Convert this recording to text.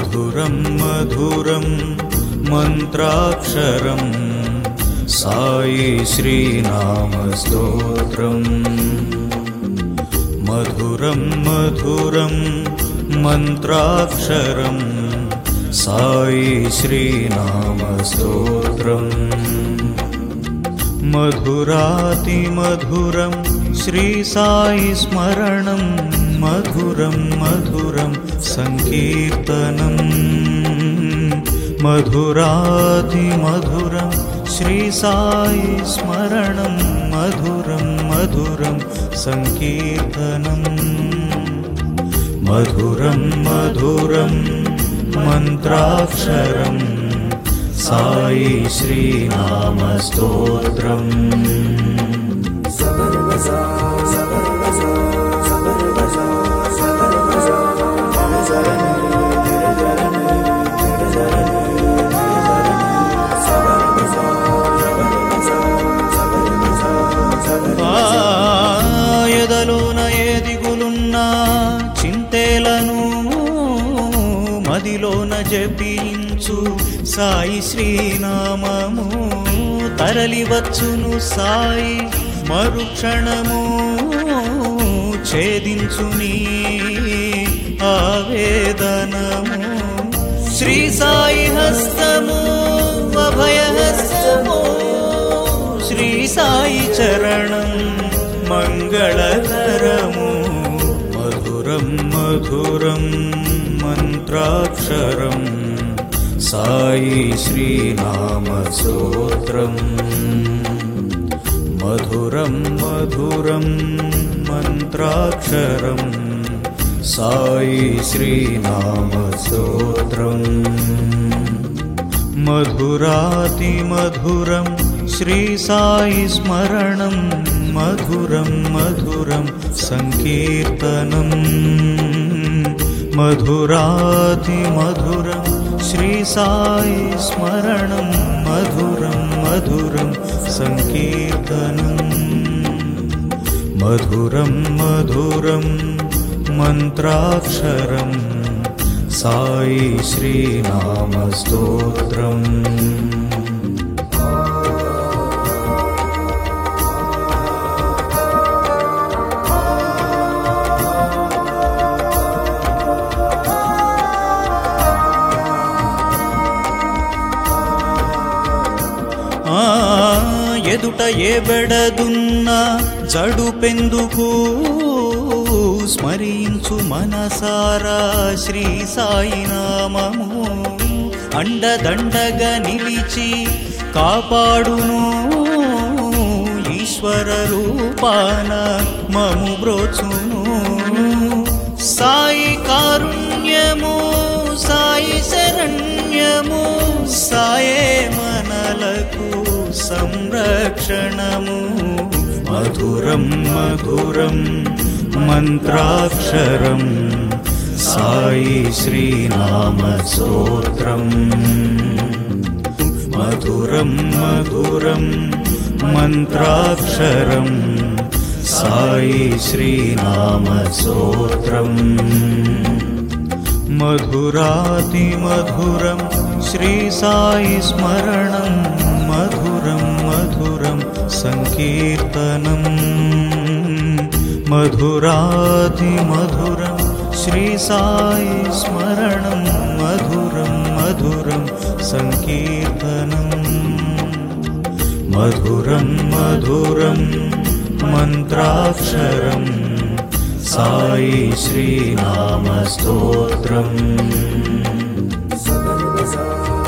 మధురం మధురం మంత్రాక్షరం సాయి శ్రీనామ స్తోత్రం. మధురం మధురం మంత్రాక్షరం సాయి శ్రీనామ స్తోత్రం. మధురాతి మధురం శ్రీ సాయి స్మరణం మధురం మధురం సంకీర్తనం. మధురాతి మధురం శ్రీ సాయి స్మరణం మధురం మధురం సంకీర్తనం. మధురం మధురం మంత్రాక్షరం సాయి శ్రీనామ స్తోత్రం. ఎదలోన ఏదిగులున్నా చింతేలను మదిలోన జపించు సాయి శ్రీనామము. తరలివచ్చును సాయి మరుక్షణము ఛేదించుని ఆవేదనము. శ్రీ సాయి హస్తము అభయహస్తము శ్రీ సాయి చరణం మంగళకరము. మధురం మధురం మంత్రాక్షరం సాయి శ్రీనామ స్తోత్రం. మధురం మధురం మంత్రాక్షరం సాయి శ్రీనామ స్తోత్రం. మధురాతి మధురం శ్రీ సాయి స్మరణం మధురం మధురం సంకీర్తనం. మధురాతి మధురం శ్రీ సాయి స్మరణం మధురం మధురం సంకీర్తనం. మధురం మధురం మంత్రాక్షరం సాయి శ్రీనామ స్తోత్రం. ఎదుట ఏ బెడదున్నా జడుపెందుకు స్మరించు మనసారా శ్రీ సాయి నామము. అండదండగా నిలిచి కాపాడును ఈశ్వర రూపాన మము బ్రోచును. సాయి కారుణ్యము సాయి శరణ్యము సాయే మనలకు సంరక్షణము. మధురం మధురం మంత్రాక్షరం సాయి శ్రీనామ స్తోత్రం. మధురం మధురం మంత్రాక్షరం సాయి శ్రీనామ స్తోత్రం. మధురాతి మధురం శ్రీ సాయి స్మరణం మధురం మధురం సంకీర్తనం. మధురాతి మధురం శ్రీ సాయి స్మరణం మధురం మధురం సంకీర్తనం. మధురం మధురం మంత్రాక్షరం సాయి శ్రీనామ స్తోత్రం.